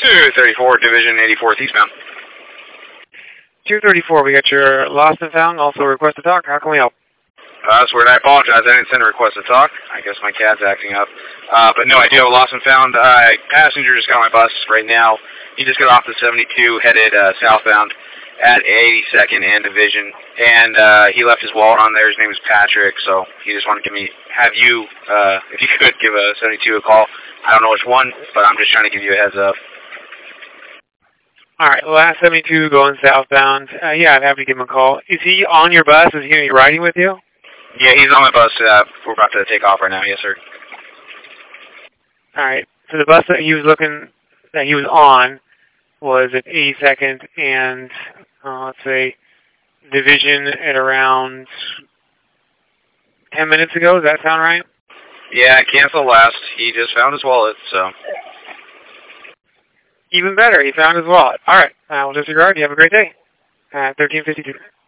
234, Division 84th eastbound. 234, we got your lost and found, also request to talk. How can we help? That's weird. I apologize. I didn't send a request to talk. I guess my cat's acting up. But no, I do have a lost and found. Passenger just got on my bus right now. He just got off the 72, headed southbound at 82nd and Division. And he left his wallet on there. His name is Patrick, so he just wanted to have you, if you could, give a 72 a call. I don't know which one, but I'm just trying to give you a heads up. All right, last 72 going southbound. Yeah, I'd have to give him a call. Is he on your bus? Is he going to be riding with you? Yeah, he's on my bus. We're about to take off right now. Yes, sir. All right. So the bus that he was on was at 82nd and let's say Division at around 10 minutes ago. Does that sound right? Yeah, cancel last. He just found his wallet, so. Even better, he found his wallet. All right. We'll disregard. You have a great day. 1352.